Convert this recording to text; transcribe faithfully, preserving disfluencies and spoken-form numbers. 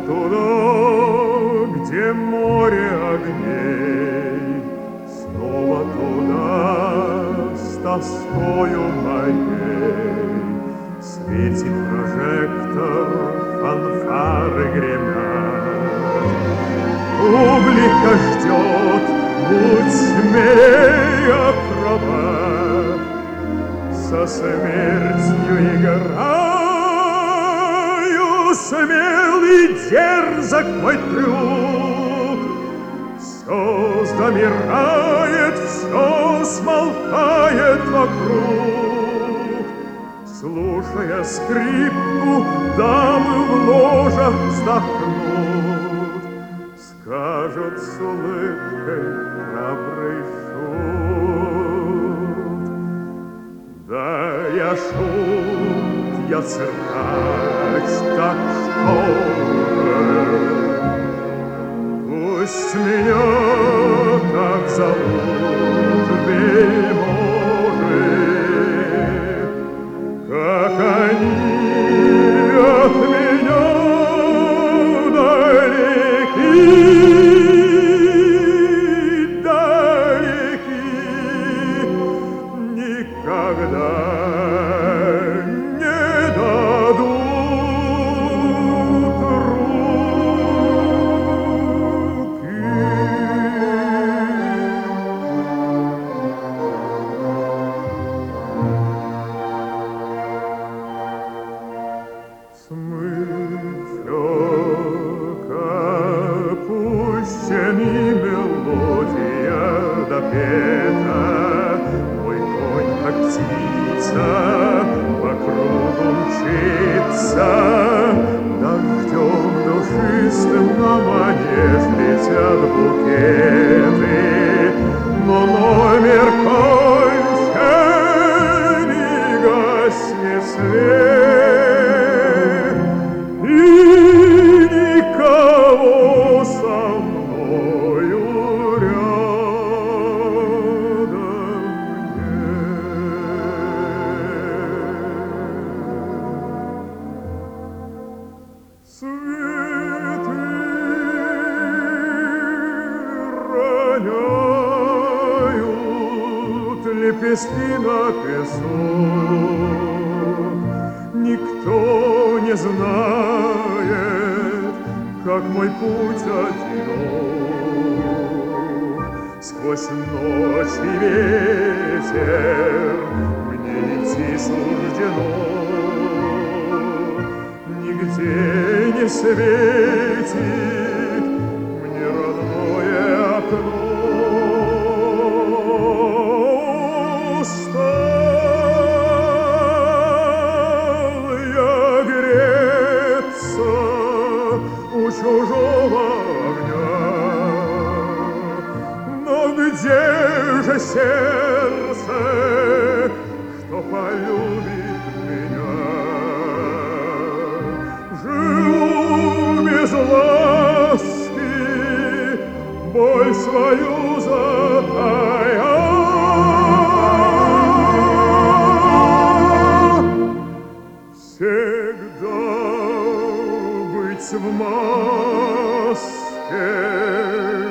туда, где море огней, снова туда с тоскою моей. Светит прожектор, фанфары гремят, публика ждет, будь смелей, акробат, со смертью играю, смелый дерзок мой трюк. Все замирает, все смолкает вокруг. Слушая скрипку, дамы в ложах вздохнут, скажут с улыбкой храбрый шут. Да я шут, я циркач, так что же, пусть меня так зовут вельможи, как они от меня далеки. Пущени мелодия допета, мой конь, как птица, по кругу мчится. Дождем душистым на манеж летят букеты, но номер кончен и гаснет свет. Лепестки на песок, никто не знает, как мой путь одинок. Сквозь ночь и ветер мне идти суждено, нигде не светит мне родное окно. Чужого огня, но где же сердце, что полюбит меня? Живу без ласки, боль свою затая. Всегда быть в маске